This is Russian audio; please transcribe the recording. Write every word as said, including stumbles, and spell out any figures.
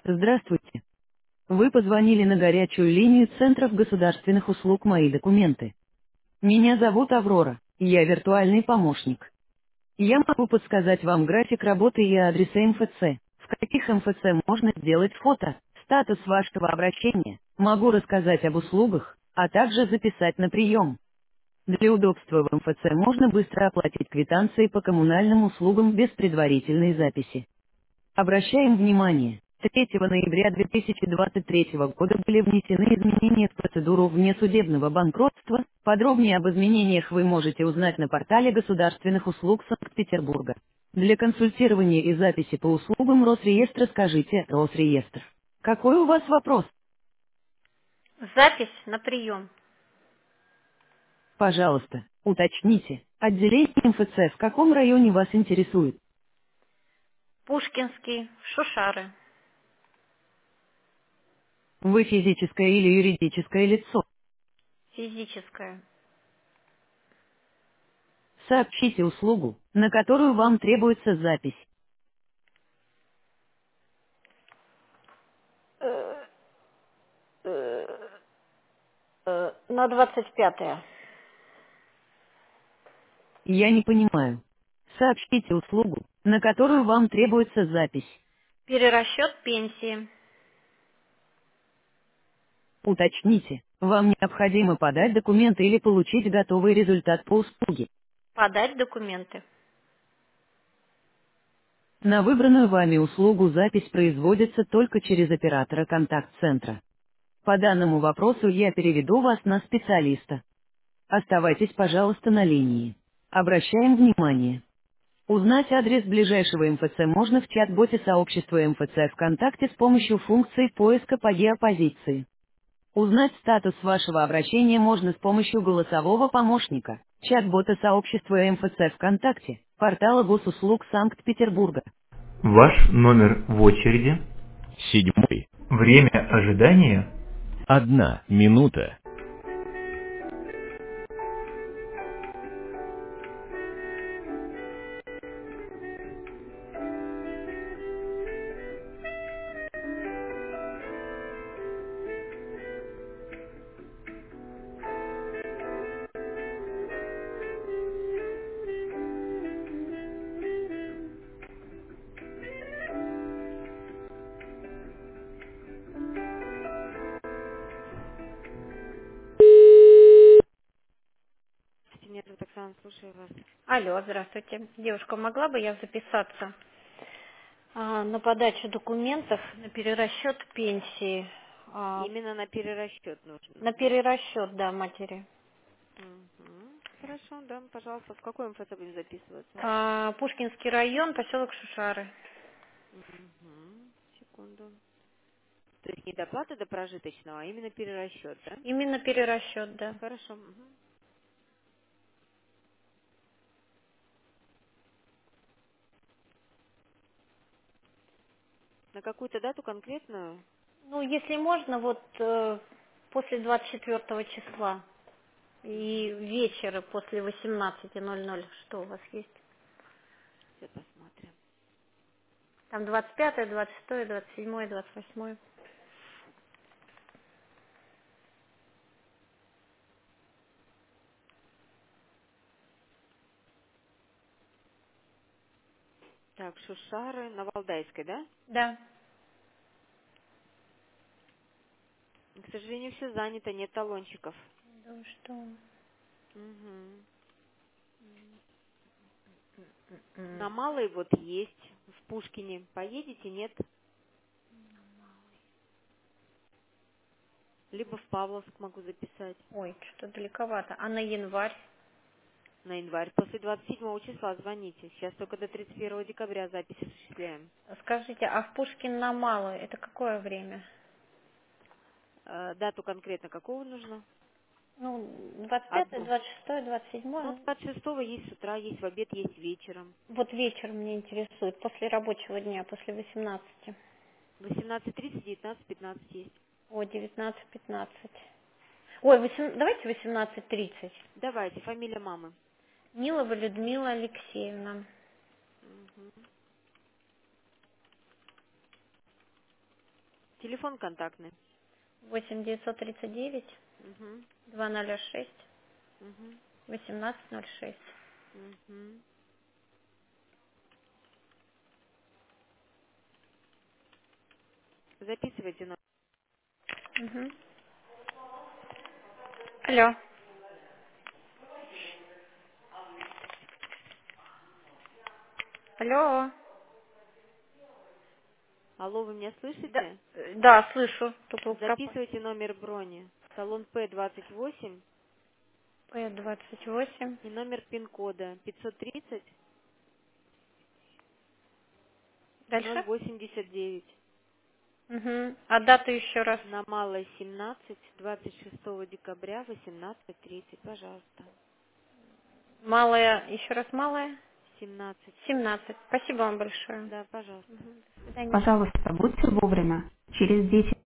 Здравствуйте. Вы позвонили на горячую линию Центров государственных услуг «Мои документы». Меня зовут Аврора, и я виртуальный помощник. Я могу подсказать вам график работы и адреса эм эф цэ, в каких эм эф цэ можно сделать фото, статус вашего обращения, могу рассказать об услугах, а также записать на прием. Для удобства в эм эф цэ можно быстро оплатить квитанции по коммунальным услугам без предварительной записи. Обращаем внимание, третьего ноября две тысячи двадцать третьего года были внесены изменения в процедуру внесудебного банкротства. Подробнее об изменениях вы можете узнать на портале государственных услуг Санкт-Петербурга. Для консультирования и записи по услугам Росреестра скажите «Росреестр». Какой у вас вопрос? Запись на прием. Пожалуйста, уточните. Отделение эм эф цэ в каком районе вас интересует? Пушкинский, Шушары. Вы физическое или юридическое лицо? Физическая. Сообщите услугу, на которую вам требуется запись. Э, э, э, На двадцать пятое. Я не понимаю. Сообщите услугу, на которую вам требуется запись. Перерасчет пенсии. Уточните, вам необходимо подать документы или получить готовый результат по услуге. Подать документы. На выбранную вами услугу запись производится только через оператора контакт-центра. По данному вопросу я переведу вас на специалиста. Оставайтесь, пожалуйста, на линии. Обращаем внимание. Узнать адрес ближайшего эм эф цэ можно в чат-боте сообщества эм эф цэ ВКонтакте с помощью функции поиска по геопозиции. Узнать статус вашего обращения можно с помощью голосового помощника, чат-бота сообщества эм эф цэ ВКонтакте, портала госуслуг Санкт-Петербурга. Ваш номер в очереди. Седьмой. Время ожидания. Одна минута. Нет, вот Оксана, слушаю вас. Алло, здравствуйте. Девушка, могла бы я записаться а, на подачу документов на перерасчет пенсии? А, Именно на перерасчет нужно. на перерасчет, да, матери. Мгм. Хорошо, да, пожалуйста. В какой МФЦ будем записываться? А, Пушкинский район, поселок Шушары. Мгм. Секунду. То есть не доплата до прожиточного, а именно перерасчет, да? Именно перерасчет, да. Хорошо. Мгм. На какую-то дату конкретную? Ну, если можно, вот э, после двадцать четвёртого числа. И Угу. вечера после восемнадцати ноль ноль, что у вас есть? Сейчас посмотрим. Там двадцать пятое, двадцать шестое, двадцать седьмое, двадцать восьмое. Так, Шушары на Валдайской, да? Да. К сожалению, все занято, нет талончиков. Да вы что? Угу. На М. Малой вот есть, в Пушкине. Поедете, нет? Либо в Павловск могу записать. Ой, что-то далековато. А на январь? На январь. После двадцать седьмого числа звоните. Сейчас только до тридцать первого декабря запись осуществляем. Скажите, а в Пушкин на Малую это какое время? Э, дату конкретно какого нужно? Ну, двадцать пятое, Одну. двадцать шестое, двадцать Ну, седьмое. двадцать шестого есть с утра, есть в обед, есть вечером. Вот вечер мне интересует, после рабочего дня, после восемнадцати. восемнадцать тридцать, девятнадцать пятнадцать есть. О, девятнадцать пятнадцать. Ой, восем- давайте восемнадцать тридцать. Давайте, фамилия мамы. Нилова Людмила Алексеевна. Мгм. Телефон контактный. восемь девятьсот тридцать девять Угу. два ноль шесть Угу. восемнадцать ноль шесть. Угу. Записывайте номер. Угу. Алло. Алло. Алло, вы меня Да, слышите? э, да, слышу. Только пропа- Записывайте номер брони. Салон П двадцать восемь П двадцать восемь. и номер пин-кода пятьсот тридцать ноль Дальше? восемьдесят девять. Угу. А дату еще раз. На Малой семнадцать, двадцать шестого декабря, восемнадцать тридцать, пожалуйста. Малая, еще раз малая. семнадцать. семнадцать. Спасибо вам большое. Да, пожалуйста. Мгм. До свидания. Пожалуйста, будьте вовремя. Через десять